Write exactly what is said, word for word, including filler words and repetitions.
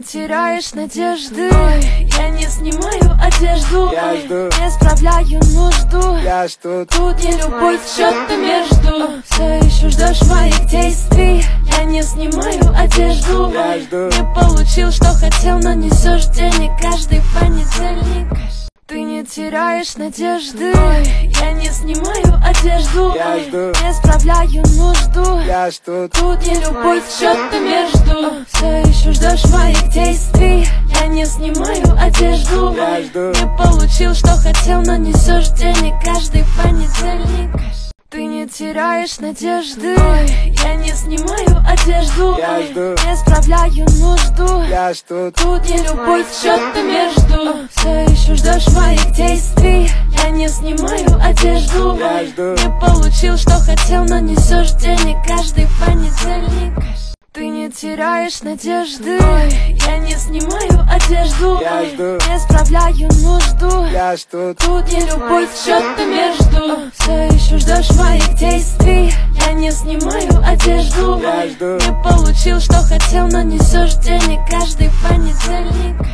теряешь надежды. Ой, я не снимаю одежду. Я жду, не справляю нужду. я жду, тут не любовь, что-то между. Все еще ждешь моих действий. Я не снимаю одежду. я жду. Не получил, что хотел, но несешь денег каждый понедельник. Ты не теряешь надежды. Ой, я не снимаю одежду. Я жду, не справляю нужду. я жду, тут не любовь, что-то между. Все еще ждешь моих действий. Я не снимаю одежду. я жду. Не получил, что хотел, но несешь денег каждый понедельник. Ты не теряешь надежды. Ой, я не снимаю одежду. Я жду, не справляю нужду. я жду, тут не любовь, что-то между. Все еще ждешь моих действий. Я не снимаю одежду. я жду. Не получил, что хотел, но несешь денег каждый понедельник. Ты не теряешь надежды. Ой, я не снимаю одежду. Я жду, не справляю нужду. я жду, тут не любовь, что-то между. Все еще ждешь моих действий. Я не снимаю одежду. я жду. Не получил, что хотел, но несешь денег каждый понедельник.